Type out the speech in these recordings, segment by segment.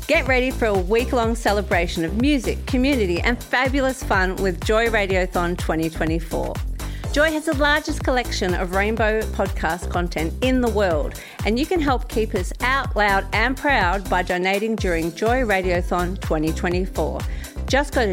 Get ready for a week-long celebration of music, community and fabulous fun with Joy Radiothon 2024. Joy has the largest collection of rainbow podcast content in the world, and you can help keep us out loud and proud by donating during Joy Radiothon 2024. Just go to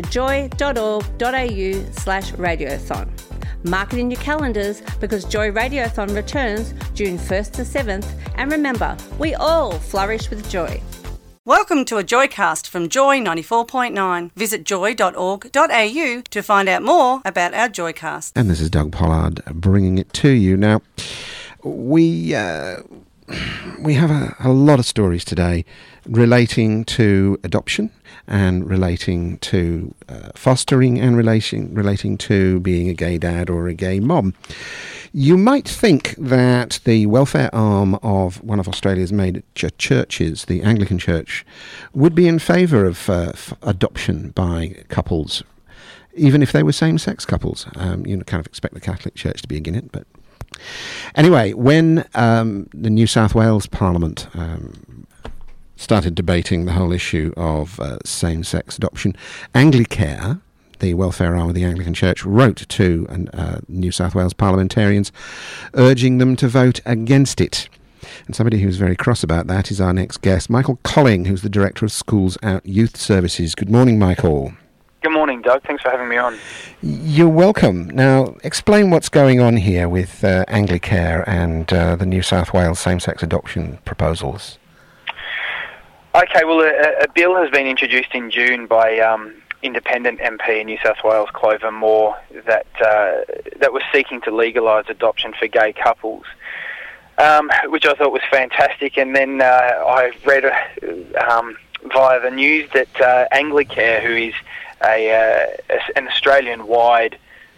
joy.org.au/radiothon. Mark it in your calendars because Joy Radiothon returns June 1st to 7th, and remember, we all flourish with joy. Welcome to a Joycast from Joy 94.9. Visit joy.org.au to find out more about our Joycast. And this is Doug Pollard bringing it to you. Now, we have a lot of stories today relating to adoption and relating to fostering and relating to being a gay dad or a gay mom. You might think that the welfare arm of one of Australia's major churches, the Anglican Church, would be in favour of adoption by couples, even if they were same-sex couples. You kind of expect the Catholic Church to be against it, but anyway, when the New South Wales Parliament started debating the whole issue of same-sex adoption, Anglicare, the welfare arm of the Anglican Church, wrote to New South Wales parliamentarians urging them to vote against it. And somebody who's very cross about that is our next guest, Michael Colling, who's the Director of Schools Out Youth Services. Good morning, Michael. Good morning, Doug. Thanks for having me on. You're welcome. Now, explain what's going on here with Anglicare and the New South Wales same-sex adoption proposals. Okay, well, a bill has been introduced in June by Independent MP in New South Wales, Clover Moore, that was seeking to legalise adoption for gay couples, which I thought was fantastic. And then I read via the news that Anglicare, who is an Australian-wide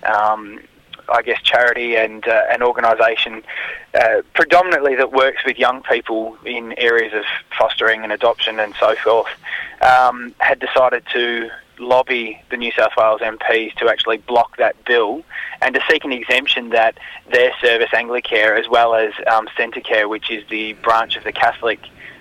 charity and an organisation predominantly that works with young people in areas of fostering and adoption and so forth, had decided to lobby the New South Wales MPs to actually block that bill and to seek an exemption that their service, Anglicare, as well as Centrecare, which is the branch of the Catholic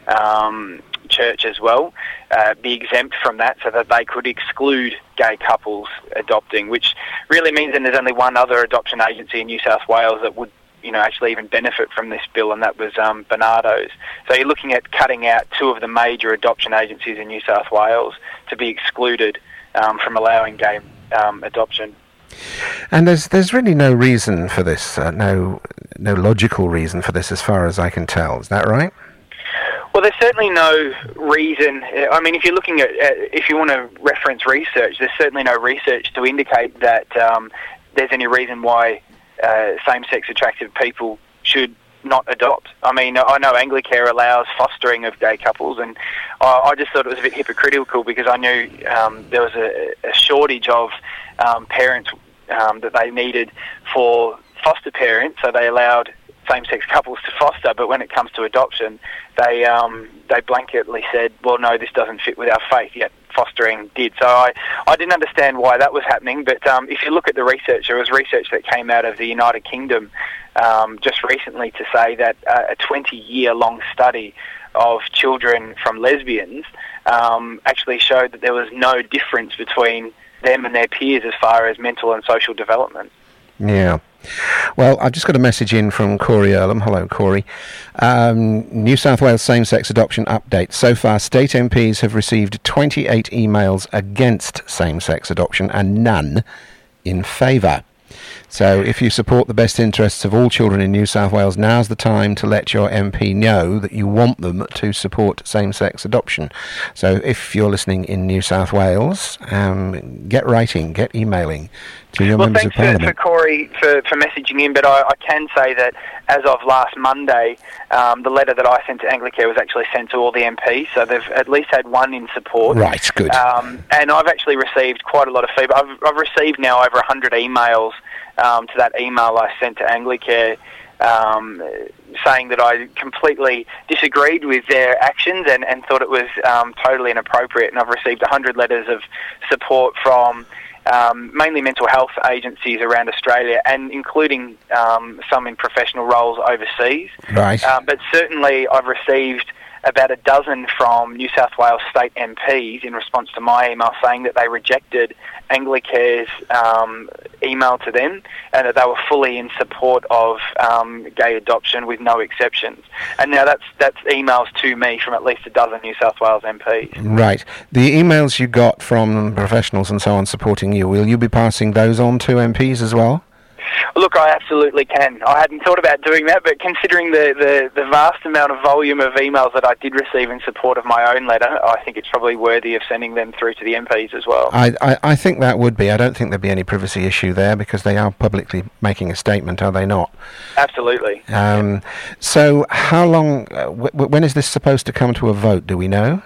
Church as well, be exempt from that so that they could exclude gay couples adopting, which really means that there's only one other adoption agency in New South Wales that would actually even benefit from this bill, and that was Barnardo's. So you're looking at cutting out two of the major adoption agencies in New South Wales to be excluded from allowing gay adoption. And there's really no reason for this, no logical reason for this as far as I can tell. Is that right? Well, there's certainly no reason. I mean, if you're looking at, if you want to reference research, there's certainly no research to indicate that there's any reason why same-sex attractive people should not adopt. I mean, I know Anglicare allows fostering of gay couples, and I just thought it was a bit hypocritical because I knew there was a shortage of parents that they needed for foster parents, so they allowed same-sex couples to foster, but when it comes to adoption, they blanketly said, well, no, this doesn't fit with our faith, yet fostering did. So I didn't understand why that was happening, but if you look at the research, there was research that came out of the United Kingdom just recently to say that a 20-year-long study of children from lesbians actually showed that there was no difference between them and their peers as far as mental and social development. Yeah. Well, I've just got a message in from Corey Earlham. Hello, Corey. New South Wales same-sex adoption update. So far, state MPs have received 28 emails against same-sex adoption and none in favour. So if you support the best interests of all children in New South Wales, now's the time to let your MP know that you want them to support same-sex adoption. So if you're listening in New South Wales, get writing, get emailing to your members of Parliament. Thanks for Corey for messaging in, but I can say that as of last Monday, the letter that I sent to Anglicare was actually sent to all the MPs, so they've at least had one in support. Right, good. And I've actually received quite a lot of feedback. I've received now over 100 emails to that email I sent to Anglicare, saying that I completely disagreed with their actions and thought it was totally inappropriate. And I've received 100 letters of support from mainly mental health agencies around Australia, and including some in professional roles overseas. Right. But certainly I've received about a dozen from New South Wales state MPs in response to my email saying that they rejected Anglicare's email to them and that they were fully in support of gay adoption with no exceptions. And now that's emails to me from at least a dozen New South Wales MPs. Right. The emails you got from professionals and so on supporting you, will you be passing those on to MPs as well? Look, I absolutely can. I hadn't thought about doing that, but considering the vast amount of volume of emails that I did receive in support of my own letter, I think it's probably worthy of sending them through to the MPs as well. I think that would be. I don't think there'd be any privacy issue there because they are publicly making a statement, are they not? Absolutely. So how long, when is this supposed to come to a vote, do we know?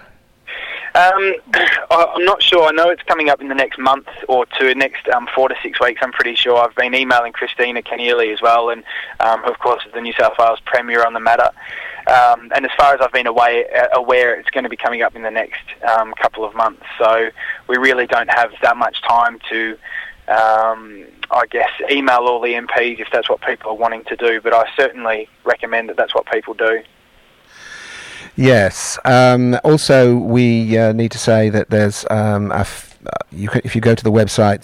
I'm not sure. I know it's coming up in the next month or two, next 4 to 6 weeks, I'm pretty sure. I've been emailing Christina Keneally as well, and of course the New South Wales Premier on the matter. And as far as I've been aware, it's going to be coming up in the next couple of months. So we really don't have that much time to, I guess, email all the MPs if that's what people are wanting to do. But I certainly recommend that that's what people do. Yes. Also, we need to say that there's if you go to the website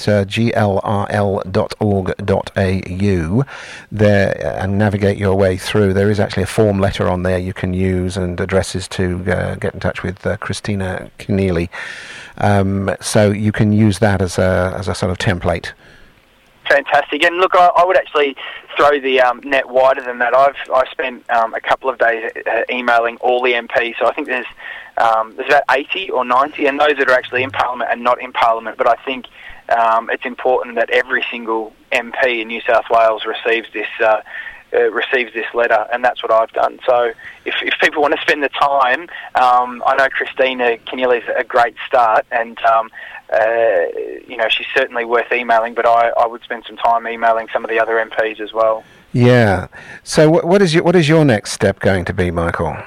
glrl.org.au there and navigate your way through, there is actually a form letter on there you can use and addresses to get in touch with Christina Keneally. So you can use that as a sort of template. Fantastic. And look, I would actually throw the net wider than that. I spent a couple of days emailing all the MPs, so I think there's about 80 or 90, and those that are actually in Parliament and not in Parliament. But I think it's important that every single MP in New South Wales receives this letter, and that's what I've done. So if people want to spend the time, I know Christina Keneally is a great start, and she's certainly worth emailing, but I would spend some time emailing some of the other MPs as well. Yeah. So what is your next step going to be, Michael?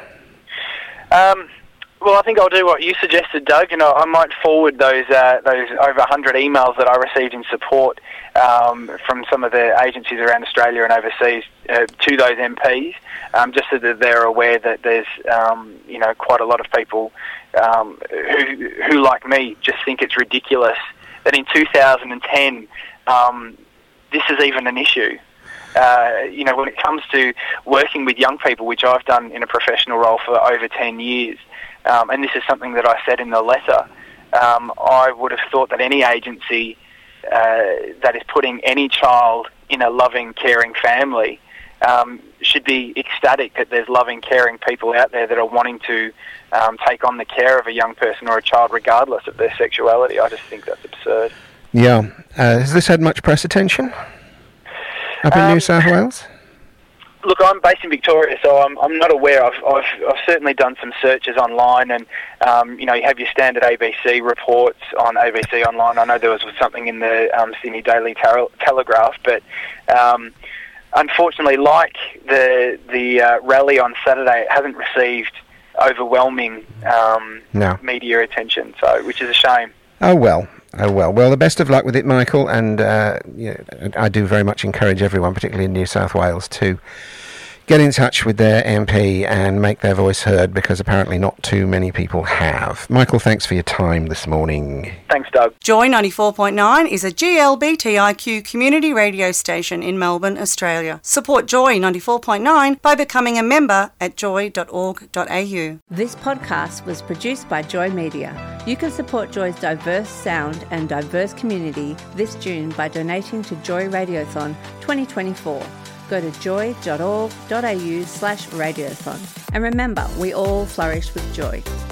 Well, I think I'll do what you suggested, Doug, and I might forward those over 100 emails that I received in support from some of the agencies around Australia and overseas to those MPs, just so that they're aware that there's quite a lot of people who like me just think it's ridiculous that in 2010 this is even an issue. When it comes to working with young people, which I've done in a professional role for over 10 years, and this is something that I said in the letter, I would have thought that any agency that is putting any child in a loving, caring family should be ecstatic that there's loving, caring people out there that are wanting to take on the care of a young person or a child regardless of their sexuality. I just think that's absurd. Yeah. Has this had much press attention up in New South Wales? Look, I'm based in Victoria, so I'm not aware. I've certainly done some searches online, and you have your standard ABC reports on ABC Online. I know there was something in the Sydney Daily Telegraph, but unfortunately, like the rally on Saturday, it hasn't received overwhelming media attention, so which is a shame. Oh well. Well, the best of luck with it, Michael, and I do very much encourage everyone, particularly in New South Wales, to get in touch with their MP and make their voice heard, because apparently not too many people have. Michael, thanks for your time this morning. Thanks, Doug. Joy 94.9 is a GLBTIQ community radio station in Melbourne, Australia. Support Joy 94.9 by becoming a member at joy.org.au. This podcast was produced by Joy Media. You can support Joy's diverse sound and diverse community this June by donating to Joy Radiothon 2024. Go to joy.org.au/radiothon. And remember, we all flourish with joy.